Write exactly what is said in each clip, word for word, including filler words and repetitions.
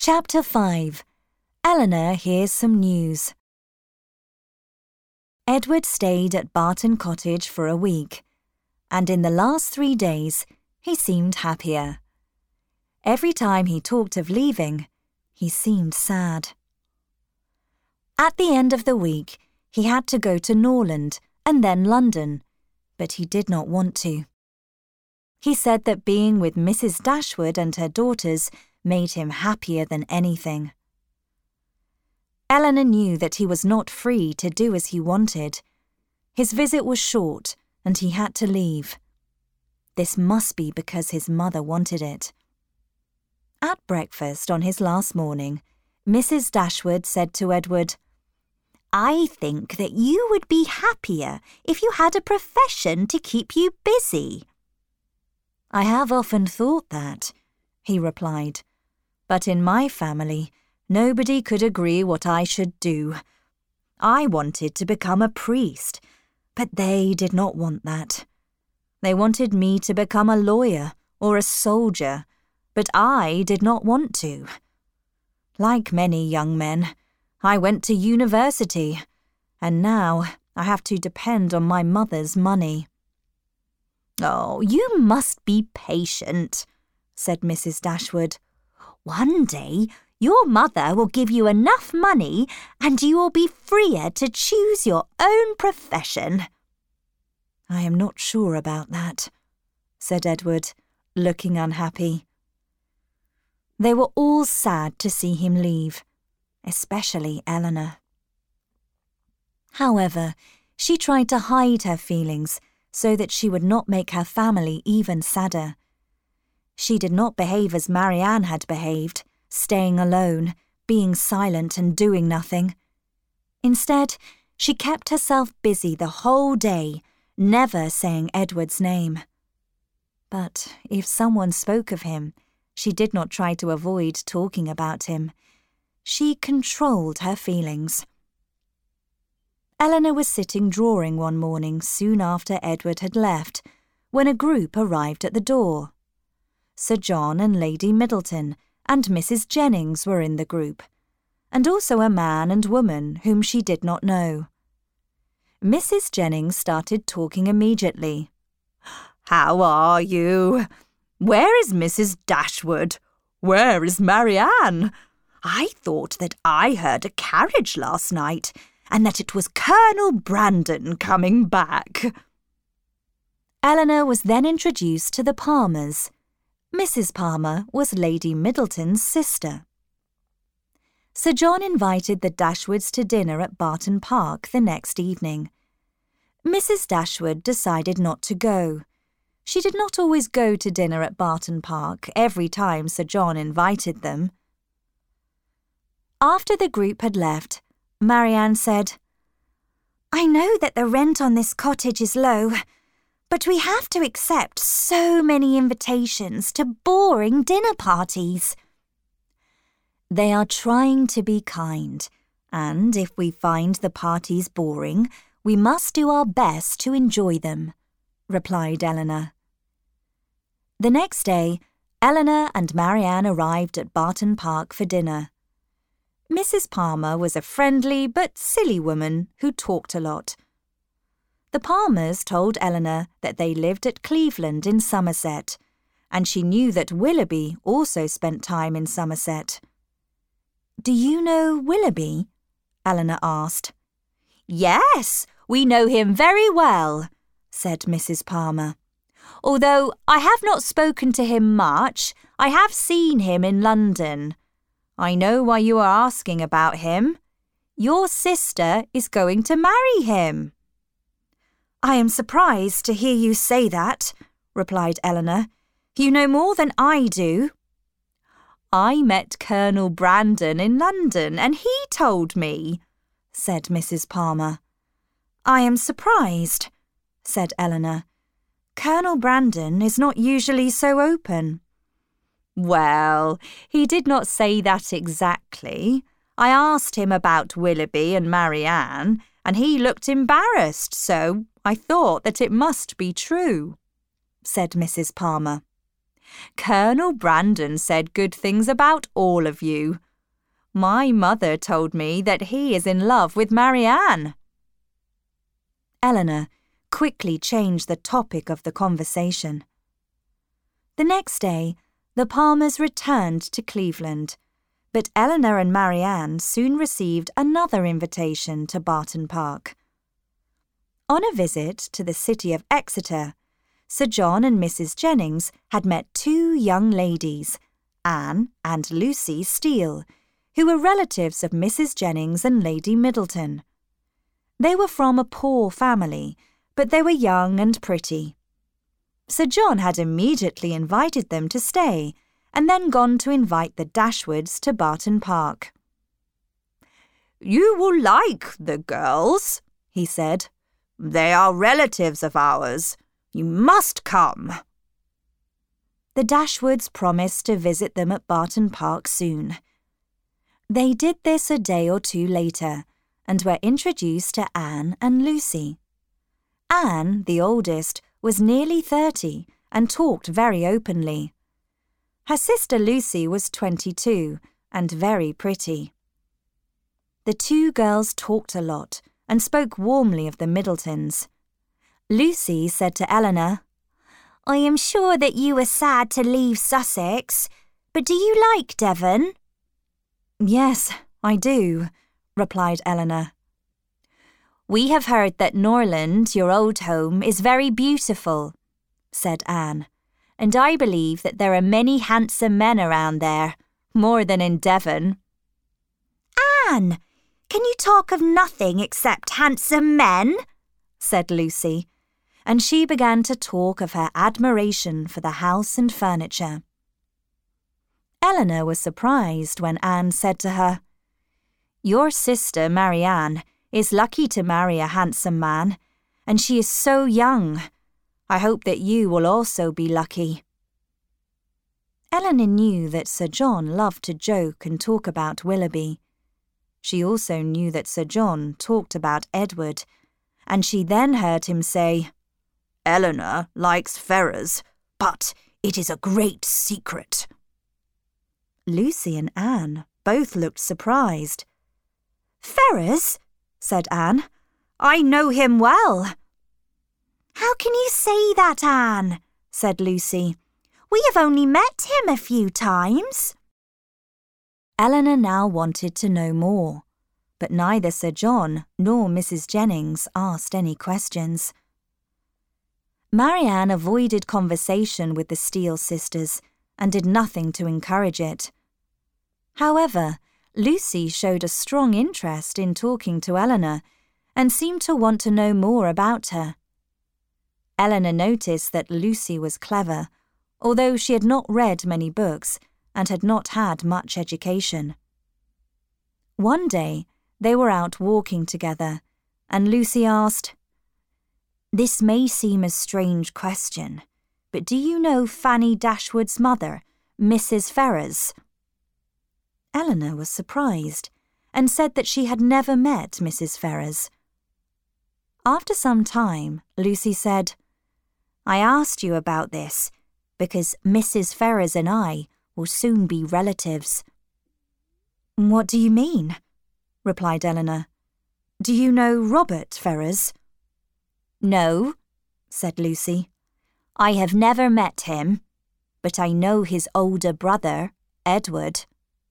Chapter five. Eleanor hears some news. Edward stayed at Barton Cottage for a week, and in the last three days he seemed happier. Every time he talked of leaving, he seemed sad. At the end of the week, he had to go to Norland and then London, but he did not want to. He said that being with Missus Dashwood and her daughters made him happier than anything. Eleanor knew that he was not free to do as he wanted. His visit was short, and he had to leave. This must be because his mother wanted it. At breakfast on his last morning, Missus Dashwood said to Edward, "I think that you would be happier if you had a profession to keep you busy." "I have often thought that," he replied, "but in my family, nobody could agree what I should do. I wanted to become a priest, but they did not want that. They wanted me to become a lawyer or a soldier, but I did not want to. Like many young men, I went to university, and now I have to depend on my mother's money." "Oh, you must be patient," said Missus Dashwood. "One day your mother will give you enough money and you will be freer to choose your own profession." "I am not sure about that," said Edward, looking unhappy. They were all sad to see him leave, especially Eleanor. However, she tried to hide her feelings so that she would not make her family even sadder. She did not behave as Marianne had behaved, staying alone, being silent and doing nothing. Instead, she kept herself busy the whole day, never saying Edward's name. But if someone spoke of him, she did not try to avoid talking about him. She controlled her feelings. Eleanor was sitting drawing one morning soon after Edward had left, when a group arrived at the door. Sir John and Lady Middleton and Missus Jennings were in the group, and also a man and woman whom she did not know. Missus Jennings started talking immediately. "How are you? Where is Missus Dashwood? Where is Marianne? I thought that I heard a carriage last night, and that it was Colonel Brandon coming back." Eleanor was then introduced to the Palmers. Missus Palmer was Lady Middleton's sister. Sir John invited the Dashwoods to dinner at Barton Park the next evening. Missus Dashwood decided not to go. She did not always go to dinner at Barton Park every time Sir John invited them. After the group had left, Marianne said, "I know that the rent on this cottage is low, but we have to accept so many invitations to boring dinner parties." "They are trying to be kind, and if we find the parties boring, we must do our best to enjoy them," replied Eleanor. The next day, Eleanor and Marianne arrived at Barton Park for dinner. Missus Palmer was a friendly but silly woman who talked a lot. The Palmers told Eleanor that they lived at Cleveland in Somerset, and she knew that Willoughby also spent time in Somerset. "Do you know Willoughby?" Eleanor asked. "Yes, we know him very well," said Missus Palmer. "Although I have not spoken to him much, I have seen him in London. I know why you are asking about him. Your sister is going to marry him." "I am surprised to hear you say that," replied Eleanor. "You know more than I do." "I met Colonel Brandon in London, and he told me," said Missus Palmer. "I am surprised," said Eleanor. "Colonel Brandon is not usually so open." "Well, he did not say that exactly. I asked him about Willoughby and Marianne, and he looked embarrassed, so I thought that it must be true," said Missus Palmer. Colonel Brandon said good things about all of you. My mother told me that he is in love with Marianne." Eleanor quickly changed the topic of the conversation. The next day, the Palmers returned to Cleveland, but Eleanor and Marianne soon received another invitation to Barton Park. On a visit to the city of Exeter, Sir John and Missus Jennings had met two young ladies, Anne and Lucy Steele, who were relatives of Missus Jennings and Lady Middleton. They were from a poor family, but they were young and pretty. Sir John had immediately invited them to stay, and then gone to invite the Dashwoods to Barton Park. "You will like the girls," he said. "They are relatives of ours. You must come." The Dashwoods promised to visit them at Barton Park soon. They did this a day or two later, and were introduced to Anne and Lucy. Anne, the oldest, was nearly thirty and talked very openly. Her sister Lucy was twenty-two and very pretty. The two girls talked a lot and spoke warmly of the Middletons. Lucy said to Eleanor, "I am sure that you are sad to leave Sussex, but do you like Devon?" "Yes, I do," replied Eleanor. "We have heard that Norland, your old home, is very beautiful," said Anne, "and I believe that there are many handsome men around there, more than in Devon." "Anne, can you talk of nothing except handsome men?" said Lucy, and she began to talk of her admiration for the house and furniture. Eleanor was surprised when Anne said to her, "Your sister, Marianne, is lucky to marry a handsome man, and she is so young. I hope that you will also be lucky." Eleanor knew that Sir John loved to joke and talk about Willoughby. She also knew that Sir John talked about Edward, and she then heard him say, "Eleanor likes Ferrers, but it is a great secret." Lucy and Anne both looked surprised. "Ferrers?" said Anne. "I know him well." "How can you say that, Anne?" said Lucy. "We have only met him a few times." Eleanor now wanted to know more, but neither Sir John nor Missus Jennings asked any questions. Marianne avoided conversation with the Steele sisters and did nothing to encourage it. However, Lucy showed a strong interest in talking to Eleanor and seemed to want to know more about her. Eleanor noticed that Lucy was clever, although she had not read many books and had not had much education. One day, they were out walking together, and Lucy asked, "This may seem a strange question, but do you know Fanny Dashwood's mother, Missus Ferrers?" Eleanor was surprised and said that she had never met Missus Ferrers. After some time, Lucy said, "I asked you about this because Missus Ferrers and I will soon be relatives." "What do you mean?" replied Eleanor. "Do you know Robert Ferrers?" "No," said Lucy. "I have never met him, but I know his older brother, Edward."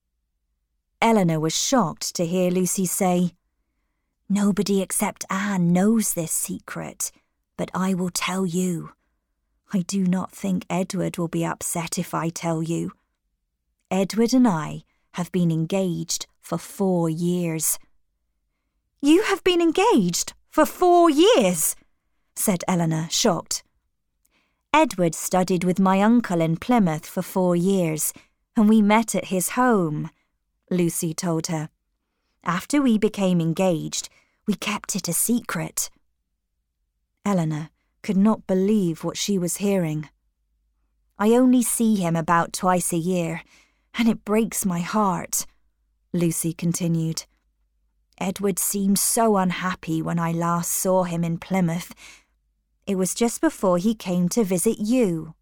Eleanor was shocked to hear Lucy say, "Nobody except Anne knows this secret, but I will tell you. I do not think Edward will be upset if I tell you. Edward and I have been engaged for four years." "You have been engaged for four years?" said Eleanor, shocked. "Edward studied with my uncle in Plymouth for four years, and we met at his home," Lucy told her. "After we became engaged, we kept it a secret." Eleanor could not believe what she was hearing. "I only see him about twice a year, and it breaks my heart," Lucy continued. "Edward seemed so unhappy when I last saw him in Plymouth. It was just before he came to visit you,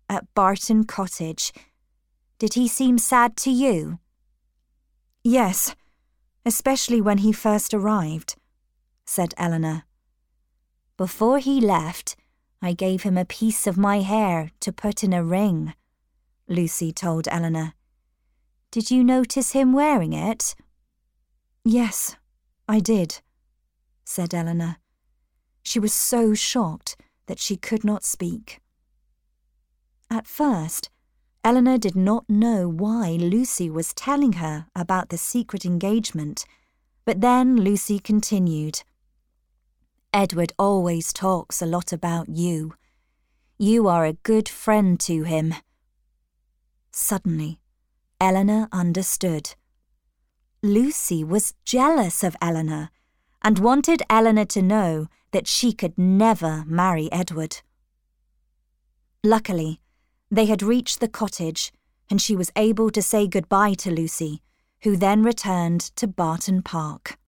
at Barton Cottage. Did he seem sad to you?" "Yes, especially when he first arrived," said Eleanor. "Before he left, I gave him a piece of my hair to put in a ring," Lucy told Eleanor. "Did you notice him wearing it?" "Yes, I did," said Eleanor. She was so shocked that she could not speak. At first, Eleanor did not know why Lucy was telling her about the secret engagement, but then Lucy continued. "Edward always talks a lot about you. You are a good friend to him." Suddenly, Eleanor understood. Lucy was jealous of Eleanor and wanted Eleanor to know that she could never marry Edward. Luckily, they had reached the cottage and she was able to say goodbye to Lucy, who then returned to Barton Park.